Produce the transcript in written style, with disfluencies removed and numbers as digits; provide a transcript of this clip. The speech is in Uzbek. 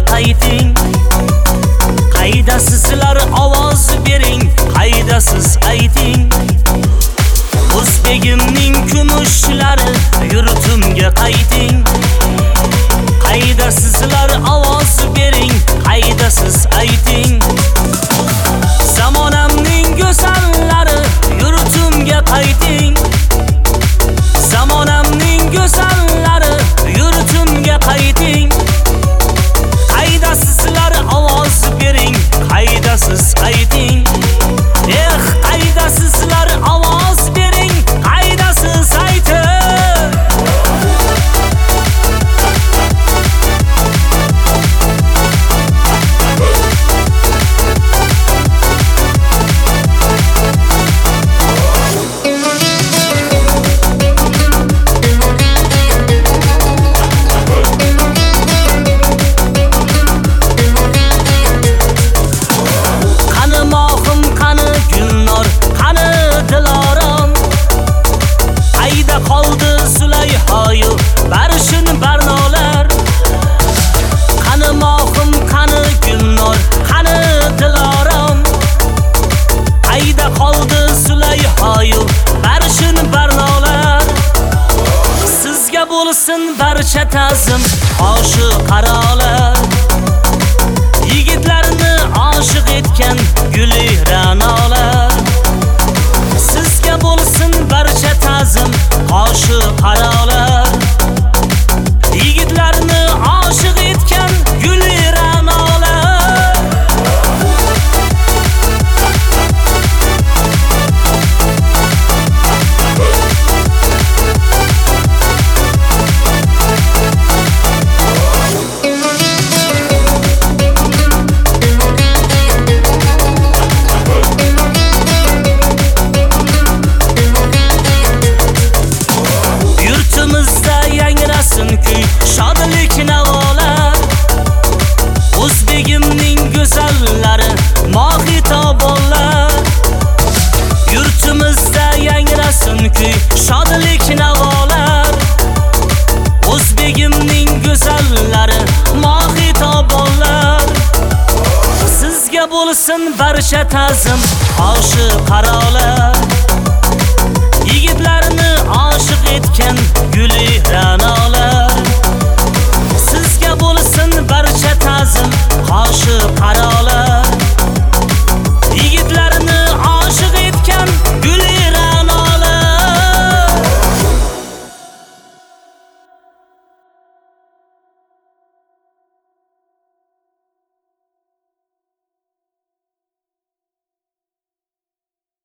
qayting. Qaydasizlar ovoz bering, qaydasiz ayting. O'zbegimning kumushlari yurtimga qayting. Qaydasizlar ovoz bering, qaydasiz ayting. Zamonamning go'zallari yurtimga qayting. Zamonamning go'zallari yurtimga qayting. Qaydasizlar ovoz bering, qaydasiz ayting. Qaydasizlar ovoz bering, qaydasiz ayting. Qoldi Zulayhoyu barishin barnolar. Qani mohim, qani Gulnor, qani Dilorom. Qayda qoldi Zulayhoyu barishin barnolar. Sizga bo'lsin barcha ta'zim, oshiq qarolar. Yigitlarni oshiq etgan guli ra'nolar. Sizga bo'lsin barcha ta'zim, oshiq qarolar. Yigitlarni oshiq etgan guli ra'nolar. Shodlik navolar. O'zbegimning go'zallari mohitobonlar. Yurtimizda yangrasin kuy, shodlik navolar. O'zbegimning go'zallari mohitobonlar. Sizga bo'lsin barcha ta'zim, oshiq qarolar.